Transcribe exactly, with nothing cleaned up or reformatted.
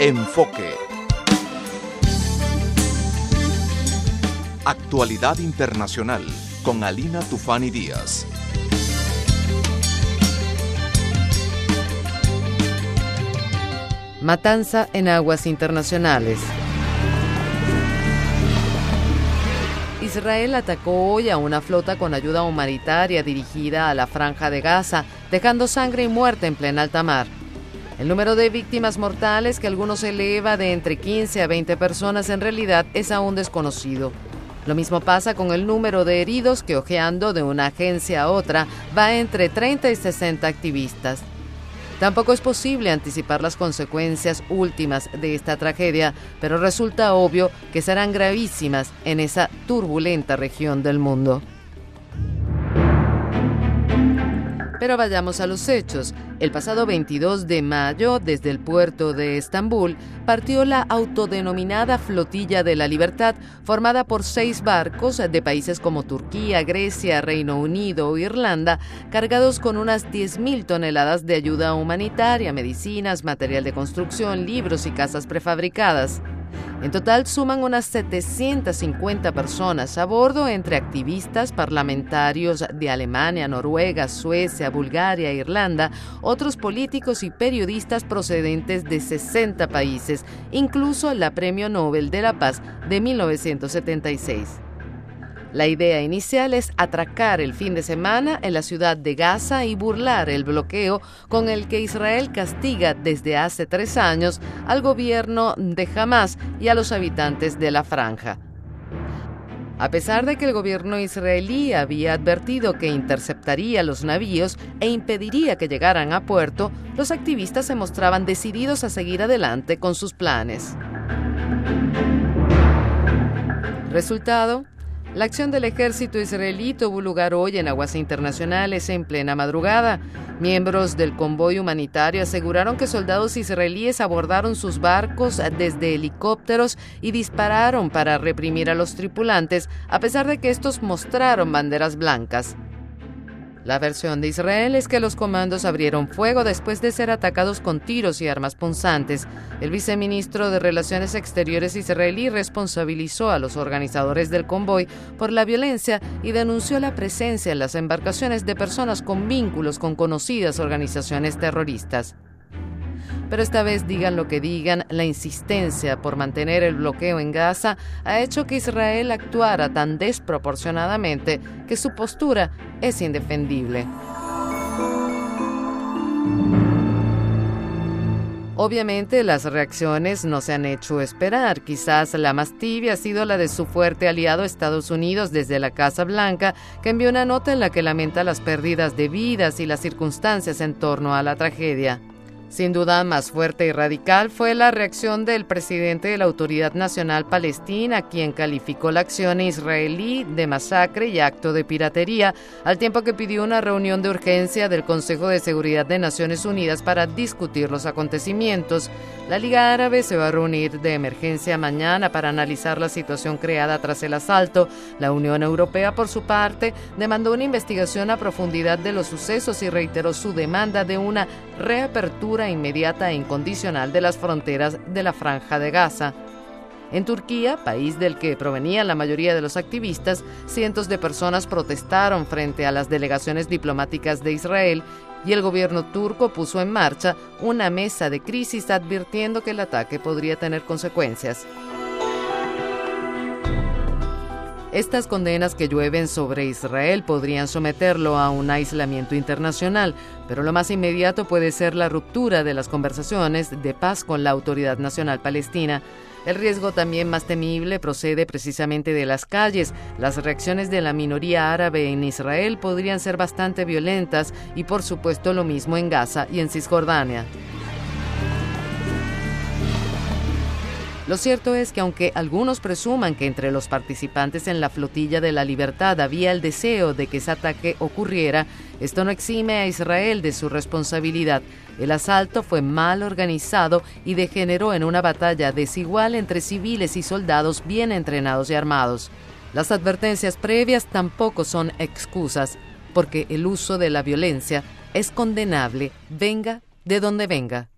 Enfoque. Actualidad internacional con Alina Tufani Díaz. Matanza en aguas internacionales. Israel atacó hoy a una flota con ayuda humanitaria dirigida a la Franja de Gaza, dejando sangre y muerte en plena alta mar. El número de víctimas mortales, que algunos eleva de entre quince a veinte personas, en realidad es aún desconocido. Lo mismo pasa con el número de heridos, que ojeando de una agencia a otra va entre treinta y sesenta activistas. Tampoco es posible anticipar las consecuencias últimas de esta tragedia, pero resulta obvio que serán gravísimas en esa turbulenta región del mundo. Pero vayamos a los hechos. El pasado veintidós de mayo, desde el puerto de Estambul, partió la autodenominada Flotilla de la Libertad, formada por seis barcos de países como Turquía, Grecia, Reino Unido o Irlanda, cargados con unas diez mil toneladas de ayuda humanitaria, medicinas, material de construcción, libros y casas prefabricadas. En total suman unas setecientas cincuenta personas a bordo, entre activistas, parlamentarios de Alemania, Noruega, Suecia, Bulgaria, Irlanda, otros políticos y periodistas procedentes de sesenta países, incluso la Premio Nobel de la Paz de mil novecientos setenta y seis. La idea inicial es atracar el fin de semana en la ciudad de Gaza y burlar el bloqueo con el que Israel castiga desde hace tres años al gobierno de Hamás y a los habitantes de la franja. A pesar de que el gobierno israelí había advertido que interceptaría los navíos e impediría que llegaran a puerto, los activistas se mostraban decididos a seguir adelante con sus planes. Resultado: la acción del ejército israelí tuvo lugar hoy en aguas internacionales en plena madrugada. Miembros del convoy humanitario aseguraron que soldados israelíes abordaron sus barcos desde helicópteros y dispararon para reprimir a los tripulantes, a pesar de que estos mostraron banderas blancas. La versión de Israel es que los comandos abrieron fuego después de ser atacados con tiros y armas punzantes. El viceministro de Relaciones Exteriores israelí responsabilizó a los organizadores del convoy por la violencia y denunció la presencia en las embarcaciones de personas con vínculos con conocidas organizaciones terroristas. Pero esta vez, digan lo que digan, la insistencia por mantener el bloqueo en Gaza ha hecho que Israel actuara tan desproporcionadamente que su postura es indefendible. Obviamente, las reacciones no se han hecho esperar. Quizás la más tibia ha sido la de su fuerte aliado Estados Unidos desde la Casa Blanca, que envió una nota en la que lamenta las pérdidas de vidas y las circunstancias en torno a la tragedia. Sin duda, más fuerte y radical fue la reacción del presidente de la Autoridad Nacional Palestina, quien calificó la acción israelí de masacre y acto de piratería, al tiempo que pidió una reunión de urgencia del Consejo de Seguridad de Naciones Unidas para discutir los acontecimientos. La Liga Árabe se va a reunir de emergencia mañana para analizar la situación creada tras el asalto. La Unión Europea, por su parte, demandó una investigación a profundidad de los sucesos y reiteró su demanda de una reapertura inmediata e incondicional de las fronteras de la Franja de Gaza. En Turquía, país del que provenían la mayoría de los activistas, cientos de personas protestaron frente a las delegaciones diplomáticas de Israel y el gobierno turco puso en marcha una mesa de crisis, advirtiendo que el ataque podría tener consecuencias. Estas condenas que llueven sobre Israel podrían someterlo a un aislamiento internacional, pero lo más inmediato puede ser la ruptura de las conversaciones de paz con la Autoridad Nacional Palestina. El riesgo también más temible procede precisamente de las calles. Las reacciones de la minoría árabe en Israel podrían ser bastante violentas y, por supuesto, lo mismo en Gaza y en Cisjordania. Lo cierto es que aunque algunos presuman que entre los participantes en la Flotilla de la Libertad había el deseo de que ese ataque ocurriera, esto no exime a Israel de su responsabilidad. El asalto fue mal organizado y degeneró en una batalla desigual entre civiles y soldados bien entrenados y armados. Las advertencias previas tampoco son excusas, porque el uso de la violencia es condenable, venga de donde venga.